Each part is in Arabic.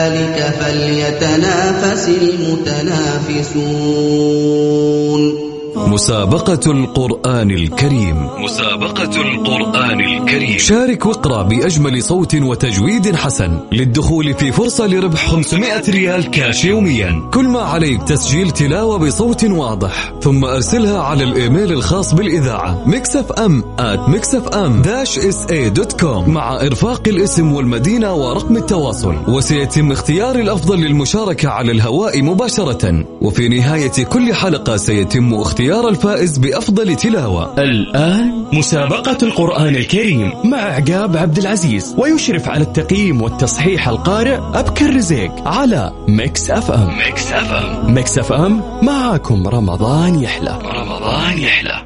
ذلك فليتنافس المتنافسون. مسابقة القرآن الكريم. مسابقة القرآن الكريم. شارك واقرأ بأجمل صوت وتجويد حسن للدخول في فرصة لربح 500 ريال كاش يوميا. كل ما عليك تسجيل تلاوة بصوت واضح ثم أرسلها على الإيميل الخاص بالإذاعة mixfm@mixfm-sa.com مع إرفاق الاسم والمدينة ورقم التواصل، وسيتم اختيار الأفضل للمشاركة على الهواء مباشرة. وفي نهاية كل حلقة سيتم اختيار الفائز بأفضل تلاوة. الآن مسابقة القرآن الكريم مع عقاب عبد العزيز، ويشرف على التقييم والتصحيح القارئ أبكر رزيق على ميكس اف ام. ميكس اف ام معاكم رمضان يحلى. رمضان يحلى.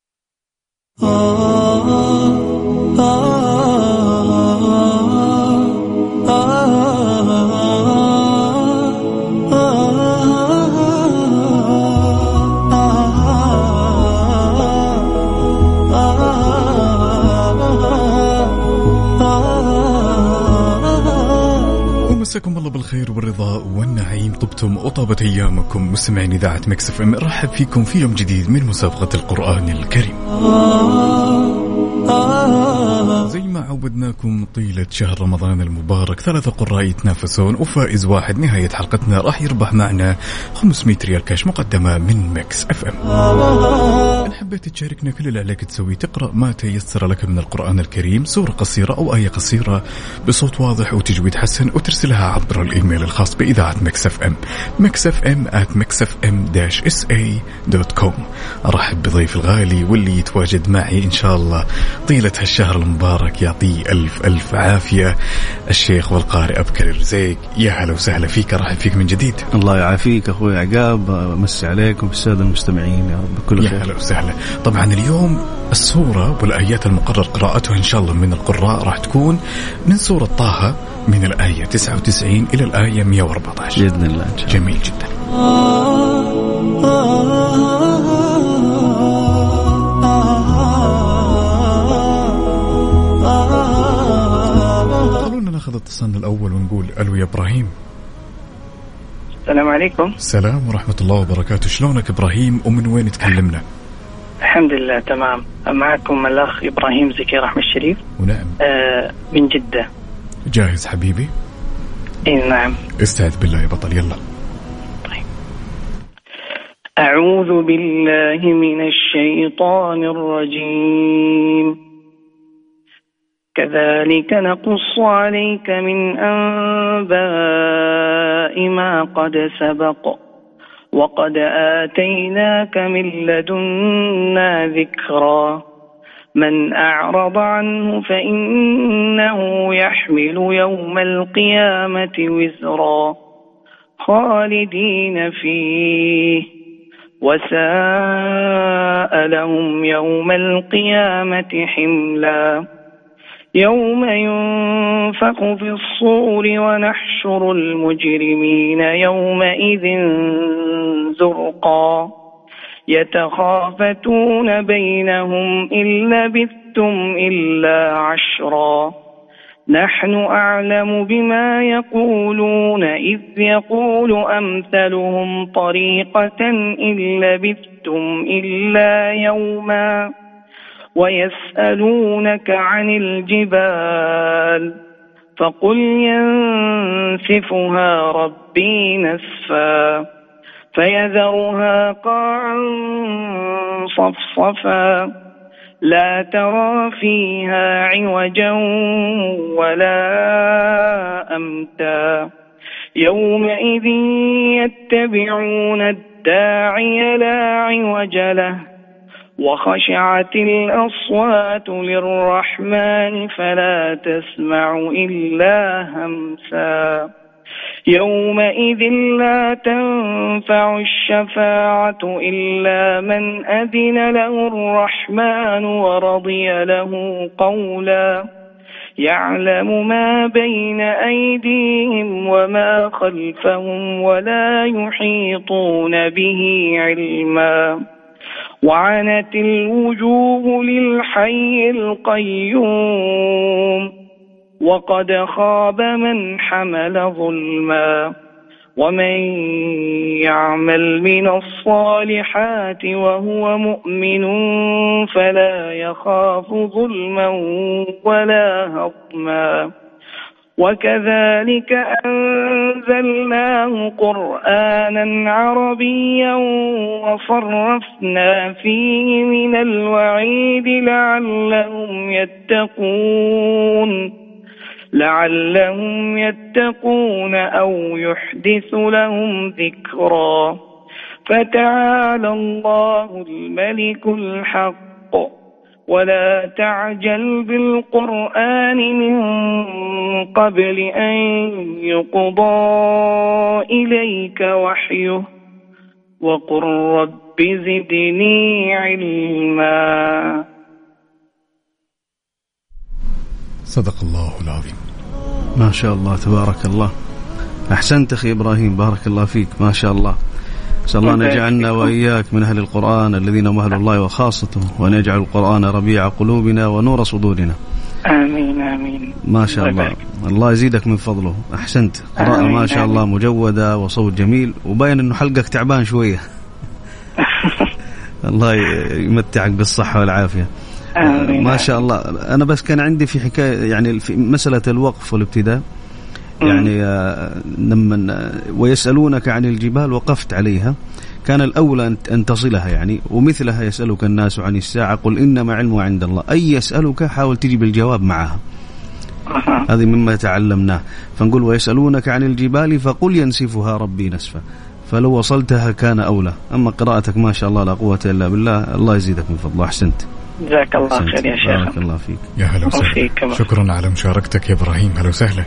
مساكم الله بالخير والرضا والنعيم، طبتم وطابت أيامكم مستمعين إذاعة ميكس اف ام. رحب فيكم في يوم جديد من مسابقة القرآن الكريم. زي ما عودناكم طيلة شهر رمضان المبارك 3 قراء يتنافسون وفائز واحد. نهاية حلقتنا راح يربح معنا 500 ريال كاش مقدمة من ميكس اف ام. إن حبيت تشاركنا كل اللي عليك تسوي تقرأ ما تيسر لك من القرآن الكريم، سورة قصيرة أو آية قصيرة بصوت واضح وتجويد حسن، وترسلها عبر الإيميل الخاص بإذاعة ميكس اف ام mixfm@mixfm-sa.com. أرحب بضيف الغالي واللي يتواجد معي إن شاء الله طيلة هالشهر المبارك، يعطيه ألف عافية، الشيخ والقارئ أبكر رزيق. يا هلا وسهلا فيك، أرحب فيك من جديد. الله يعافيك أخوي عقاب، مسي عليكم بالسادة المستمعين يا رب كل خير. يا هلا وسهلا. طبعا اليوم السورة والآيات المقرر قراءتها إن شاء الله من القراء راح تكون من سورة طه من الآية 99 إلى الآية 114 بإذن الله. جميل جدا. خلونا ناخذ اتصالنا الأول ونقول ألو يا إبراهيم. السلام عليكم. السلام ورحمة الله وبركاته. شلونك إبراهيم ومن وين تكلمنا؟ الحمد لله تمام. معكم الأخ إبراهيم زكي رحمة الشريف. ونعم. من جدة. جاهز حبيبي؟ إيه نعم. استعذ بالله يا بطل، يلا. طيب. أعوذ بالله من الشيطان الرجيم. كذلك نقص عليك من أنباء ما قد سبق وقد آتيناك من لدنا ذكرا من أعرض عنه فإنه يحمل يوم القيامة وزرا خالدين فيه وساء لهم يوم القيامة حملا يوم ينفخ في الصور ونحشر المجرمين يومئذ زرقا يتخافتون بينهم إن لبثتم إلا عشرا نحن أعلم بما يقولون إذ يقول أمثلهم طريقة إن لبثتم إلا يوما ويسألونك عن الجبال فقل ينسفها ربي نسفا فيذرها قاعا صفصفا لا ترى فيها عوجا ولا أمتا يومئذ يتبعون الداعي لا عوج له وخشعت الأصوات للرحمن فلا تسمع إلا همسا يومئذ لا تنفع الشفاعة إلا من أذن له الرحمن ورضي له قولا يعلم ما بين أيديهم وما خلفهم ولا يحيطون به علما وعنت الوجوه للحي القيوم وقد خاب من حمل ظلما ومن يعمل من الصالحات وهو مؤمن فلا يخاف ظلما ولا هضما وكذلك أنزلناه قرآنا عربيا وصرفنا فيه من الوعيد لعلهم يتقون أو يحدث لهم ذكرا فتعالى الله الملك الحق ولا تعجل بالقرآن من قبل أن يقضى إليك وحيه وقل رب زدني علما. صدق الله العظيم. ما شاء الله تبارك الله. أحسنت أخي إبراهيم، بارك الله فيك، ما شاء الله. أسأل الله أن يجعلنا وإياك من أهل القرآن الذين هم أهل الله وخاصته، وأن يجعل القرآن ربيع قلوبنا ونور صدورنا. آمين آمين. ما شاء الله، الله يزيدك من فضله. أحسنت، قراءة ما شاء الله مجودة وصوت جميل، وباين أنه حلقك تعبان شوية. الله يمتعك بالصحة والعافية. ما شاء الله. أنا بس كان عندي في حكاية، يعني في مسألة الوقف والابتداء، يعني لما ويسألونك عن الجبال وقفت عليها، كان الأولى أن تصلها يعني. ومثلها يسألك الناس عن الساعة قل إنما علمها عند الله، أي يسألك حاول تجيب الجواب معها. هذه مما تعلمناه. فنقول ويسألونك عن الجبال فقل ينسفها ربي نسفا، فلو وصلتها كان أولى. أما قراءتك ما شاء الله لا قوة إلا بالله، الله يزيدك من فضله. أحسنت، جزاك الله خير يا شيخ. بارك الله فيك. يا هلا وسهلا، شكرا على مشاركتك يا إبراهيم. هلا وسهلا.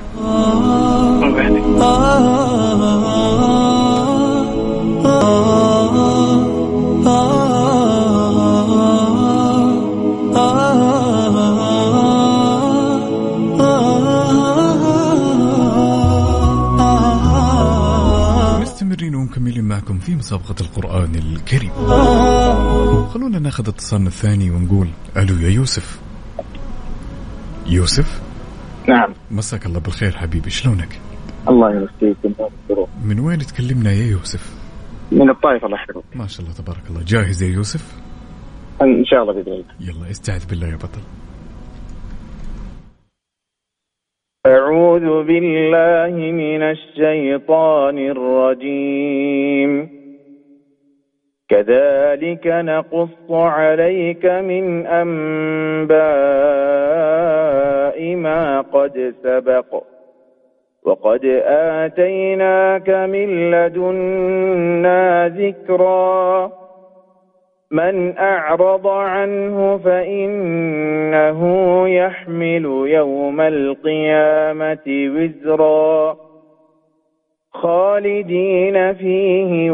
مستمرين ومكملين معكم في مسابقة القرآن الكريم. خلونا ناخذ اتصالنا الثاني ونقول ألو يا يوسف. يوسف؟ نعم. مساك الله بالخير حبيبي، شلونك؟ الله يمسيك. من وين تكلمنا يا يوسف؟ من الطائف. الله يحفظك. ما شاء الله تبارك الله. جاهز يا يوسف؟ إن شاء الله بإذن الله. يلا استعذ بالله يا بطل. أعوذ بالله من الشيطان الرجيم. كذلك نقص عليك من أنباء ما قد سبق وقد آتيناك من لدنا ذكرا من أعرض عنه فإنه يحمل يوم القيامة وزرا خالدين فيه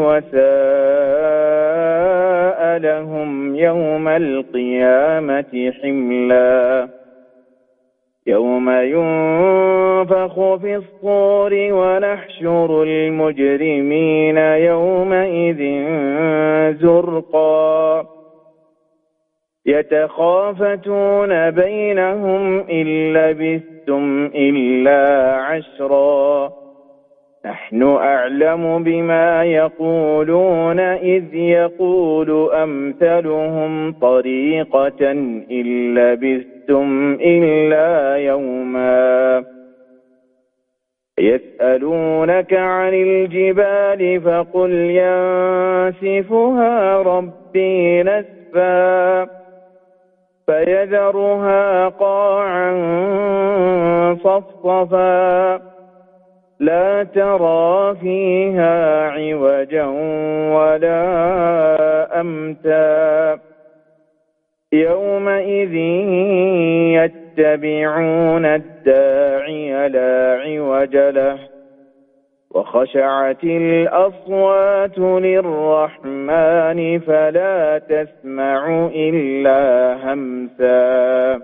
وساء لهم يوم القيامة حملا يوم ينفخ في الصور ونحشر المجرمين يومئذ زرقا يتخافتون بينهم إن لبثتم إلا عشرا نحن أعلم بما يقولون إذ يقول أمثلهم طريقة إن لبثتم إلا يوما يسألونك عن الجبال فقل ينسفها ربي نسفا فيذرها قاعا صفصفا لا ترى فيها عوجا ولا أمتا يومئذ يتبعون الداعي لا عوج له وخشعت الأصوات للرحمن فلا تسمع إلا همسا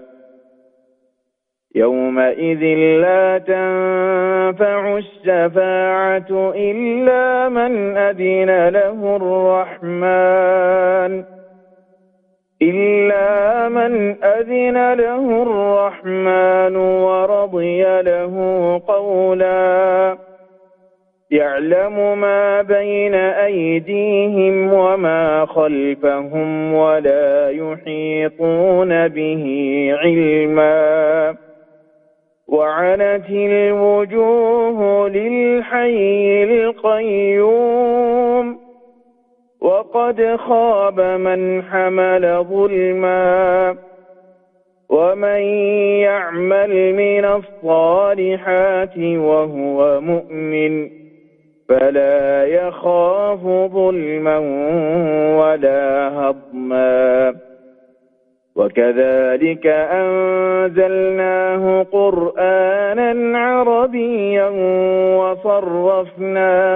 يومئذ لا تنفع الشفاعة إلا من أذن له الرحمن إلا من أذن له الرحمن ورضي له قولا يعلم ما بين أيديهم وما خلفهم ولا يحيطون به علما وعنت الوجوه للحي القيوم وقد خاب من حمل ظلما ومن يعمل من الصالحات وهو مؤمن فلا يخاف ظلما ولا هضما وكذلك أنزلناه قرآنا عربيا وصرفنا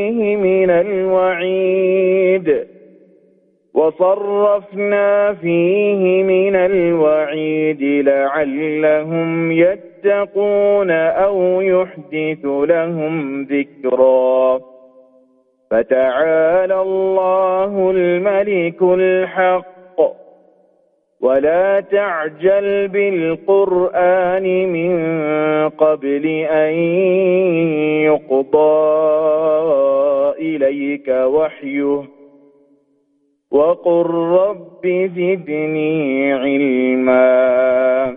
فيه من الوعيد لعلهم يتقون أو يحدث لهم ذكرا فتعالى الله الملك الحق ولا تعجل بالقرآن من قبل أن يقضى إليك وحيه وقل رب زدني علما.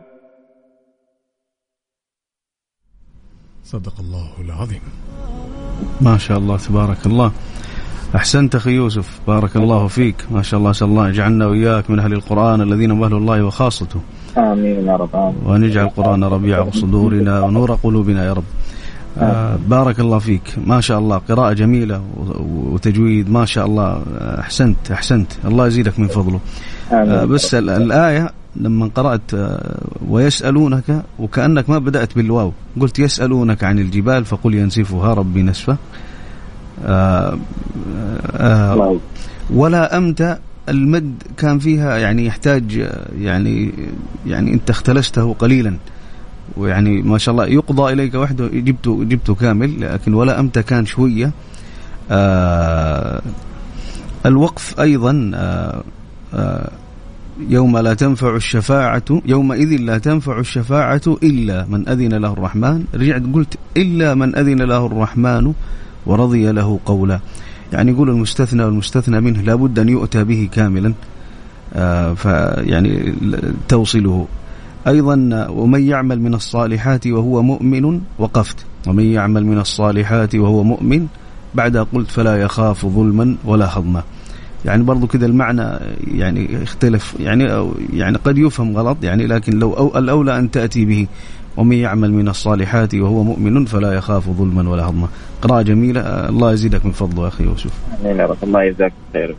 صدق الله العظيم. ما شاء الله تبارك الله. أحسنت أخي يوسف، بارك الله فيك، ما شاء الله. أسأل الله يجعلنا وإياك من أهل القرآن الذين هم أهل الله وخاصته. آمين يا رب. وأن يجعل القرآن ربيع صدورنا ونور قلوبنا يا رب. بارك الله فيك، ما شاء الله، قراءة جميلة وتجويد ما شاء الله. أحسنت الله يزيدك من فضله. بس الآية لما قرأت ويسألونك وكأنك ما بدأت بالواو، قلت يسألونك عن الجبال فقل ينسفها ربي نسفا. ولا أمت المد كان فيها يعني يحتاج يعني أنت اختلسته قليلا، ويعني ما شاء الله يقضى إليك وحده جبته كامل، لكن ولا أمت كان شوية. الوقف أيضا يومئذ لا تنفع الشفاعة إلا من أذن له الرحمن. رجعت قلت إلا من أذن له الرحمن ورضي له قولا، يعني يقول المستثنى والمستثنى منه لابد أن يؤتى به كاملا، فيعني توصله. أيضا ومن يعمل من الصالحات وهو مؤمن، وقفت ومن يعمل من الصالحات وهو مؤمن، بعدها قلت فلا يخاف ظلما ولا هضما. يعني برضو كذا المعنى يعني اختلف، يعني قد يفهم غلط يعني، لكن لو الأولى أن تأتي به ومن يعمل من الصالحات وهو مؤمن فلا يخاف ظلما ولا هضما. قراءة جميلة، الله يزيدك من فضله أخي يوسف. آمين يا رب، الله يجزاك خير.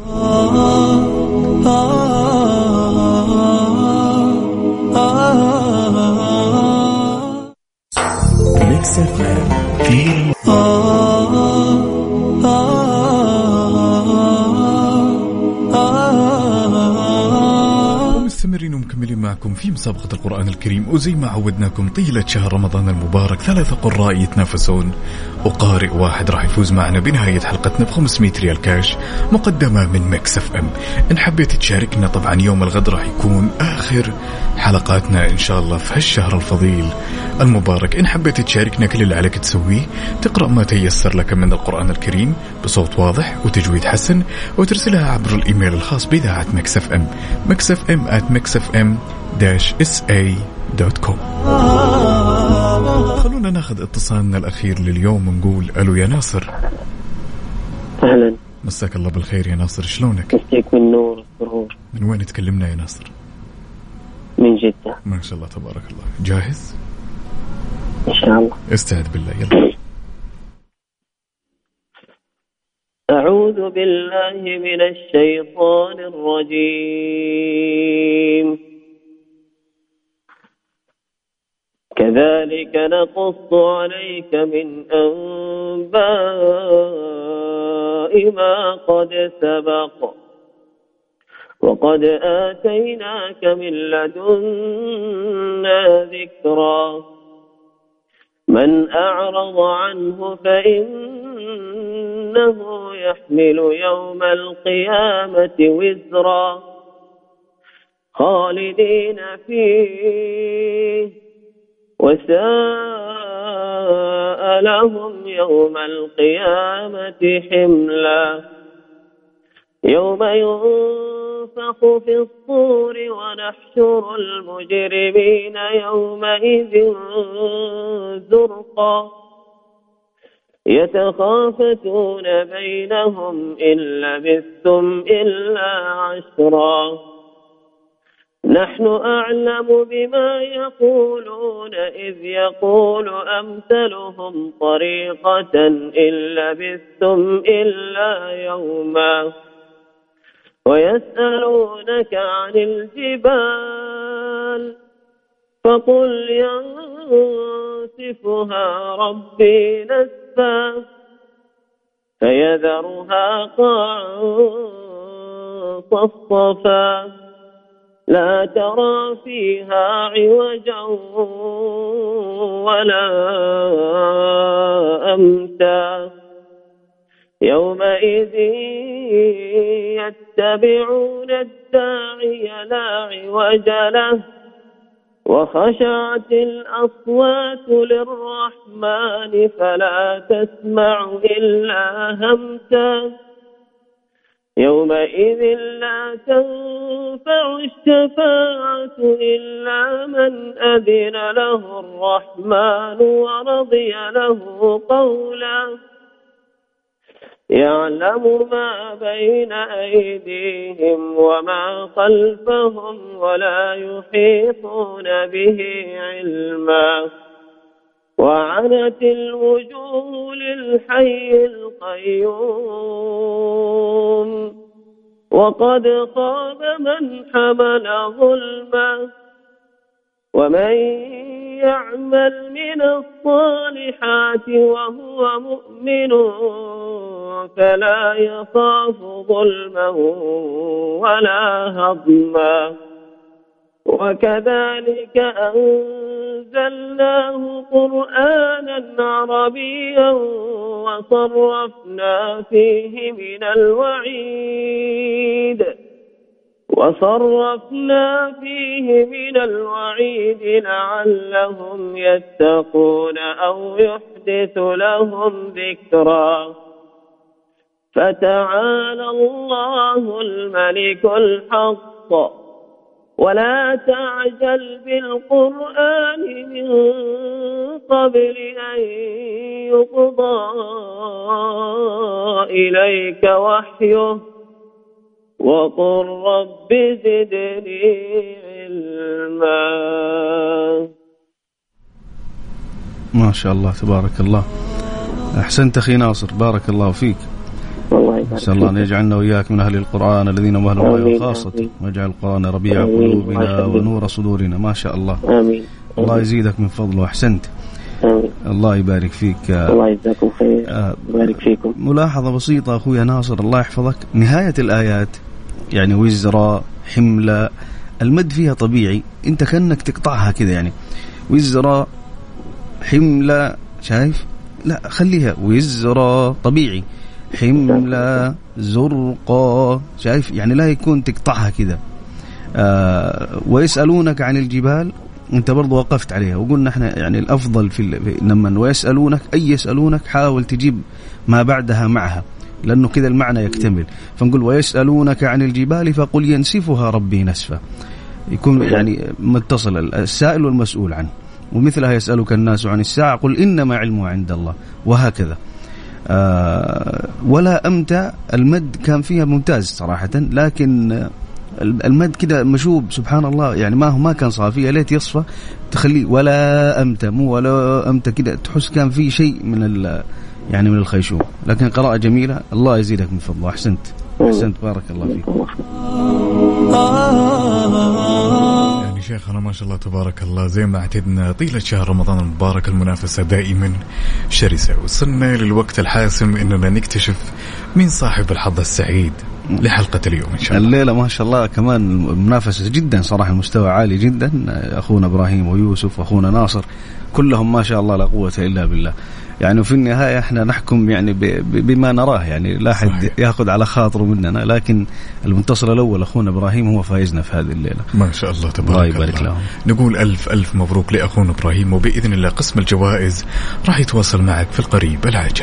مستمرين ومكملين معكم في مسابقة القرآن الكريم، وزي ما عودناكم طيلة شهر رمضان المبارك 3 قراء يتنافسون، وقارئ واحد راح يفوز معنا بنهاية حلقتنا ب500 ريال كاش مقدمة من ميكس اف ام. إن حبيت تشاركنا طبعا يوم الغد راح يكون آخر حلقاتنا إن شاء الله في هالشهر الفضيل المبارك. إن حبيت تشاركنا كل اللي عليك تسويه تقرأ ما تيسر لك من القرآن الكريم بصوت واضح وتجويد حسن، وترسلها عبر الإيميل الخاص بإذاعة ميكس اف ام mixfm@mixfm-sa.com. خلونا ناخذ اتصالنا الأخير لليوم ونقول ألو يا ناصر. أهلا، مساك الله بالخير يا ناصر، شلونك؟ مساك من نور والسرور. من وين تكلمنا يا ناصر؟ من جدة. ما شاء الله تبارك الله. جاهز؟ إن شاء الله. استعد بالله، يلا. أعوذ بالله من الشيطان الرجيم. كذلك نقص عليك من أنباء ما قد سبق وقد آتيناك من لدنا ذكرا من أعرض عنه فإنه يحمل يوم القيامة وزرا خالدين فيه وساء لهم يوم القيامة حملا يوم ينفخ في الصور ونحشر المجرمين يومئذ زرقا يتخافتون بينهم إن لبثتم إلا عشرا نحن أعلم بما يقولون إذ يقول أمثلهم طريقة إن لبثتم إلا يوما ويسألونك عن الجبال فقل ينسفها ربي نسفا فيذرها قاعا صفصفا لا ترى فيها عوجا ولا أمتا يومئذ يتبعون الداعي لا عوج له وخشعت الأصوات للرحمن فلا تسمع إلا همسا يومئذ لا تنفع الشفاعة إلا من أذن له الرحمن ورضي له قولا يعلم ما بين أيديهم وما خلفهم ولا يحيطون به علما وعنت الوجوه للحي القيوم وقد خاب من حمل ظلما ومن يعمل من الصالحات وهو مؤمن فلا يخاف ظلما ولا هضما وكذلك أنزلناه قرآنا عربيا وصرفنا فيه من الوعيد لعلهم يتقون أو يحدث لهم ذكرا فتعالى الله الملك الحق ولا تعجل بالقرآن من قبل أن يقضى إليك وحيه وقل رب زدني علما. ما شاء الله تبارك الله. أحسنت أخي ناصر بارك الله فيك. نسأل الله أن يجعلنا وإياك من أهل القرآن الذين هم أهل الله وخاصته ويجعل القرآن ربيع قلوبنا ونور صدورنا. ما شاء الله. آمين. الله يزيدك من فضله. أحسنت. آمين. الله يبارك فيك. الله يجزاكم خير. يبارك فيكم. ملاحظة بسيطة أخويا ناصر الله يحفظك، نهاية الآيات يعني وزرا حملة المد فيها طبيعي، أنت كأنك تقطعها كذا يعني وزرا حملة، شايف؟ لا خليها وزرا طبيعي، حملة زرقا، شايف؟ يعني لا يكون تقطعها كذا. ويسألونك عن الجبال، أنت برضو وقفت عليها وقلنا احنا يعني الأفضل في لما ويسألونك أي يسألونك حاول تجيب ما بعدها معها لأنه كذا المعنى يكتمل. فنقول ويسألونك عن الجبال فقل ينسفها ربي نسفا، يكون يعني متصل السائل والمسؤول عنه. ومثلها يسألك الناس عن الساعة قل إنما علمها عند الله، وهكذا. ولا أمتى المد كان فيها ممتاز صراحة، لكن المد كده مشوب سبحان الله، يعني ما كان صافي، ليت يصفى تخليه ولا أمتى، مو ولا أمتى كده، تحس كان فيه شيء من يعني من الخيشوم. لكن قراءة جميلة، الله يزيدك من فضله. أحسنت بارك الله فيك. يعني شيخنا ما شاء الله تبارك الله، زي ما اعتدنا طيلة شهر رمضان المبارك المنافسة دائما شرسة، وصلنا للوقت الحاسم إننا نكتشف مين صاحب الحظ السعيد لحلقة اليوم إن شاء الله. الليلة ما شاء الله كمان منافسة جدا صراحة، المستوى عالي جدا. أخونا إبراهيم ويوسف وأخونا ناصر كلهم ما شاء الله لا قوة إلا بالله. يعني في النهاية احنا نحكم يعني بما نراه، يعني لا أحد يأخذ على خاطره مننا، لكن المنتصر الأول أخونا إبراهيم هو فايزنا في هذه الليلة. ما شاء الله تبارك الله. نقول ألف مبروك لأخونا إبراهيم، وبإذن الله قسم الجوائز راح يتواصل معك في القريب العاجل.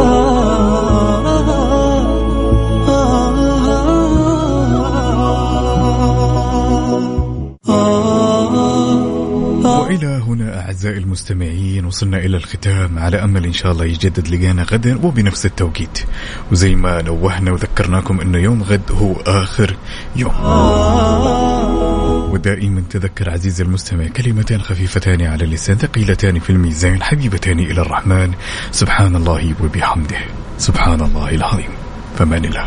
وإلى هنا أعزائي المستمعين وصلنا إلى الختام، على أمل إن شاء الله يجدد لقانا غدا وبنفس التوقيت، وزي ما نوهنا وذكرناكم أنه يوم غد هو آخر يوم. ودائما تذكر عزيزي المستمع كلمتان خفيفتان على اللسان ثقيلتان في الميزان حبيبتان إلى الرحمن، سبحان الله وبحمده، سبحان الله العظيم. فمان الله.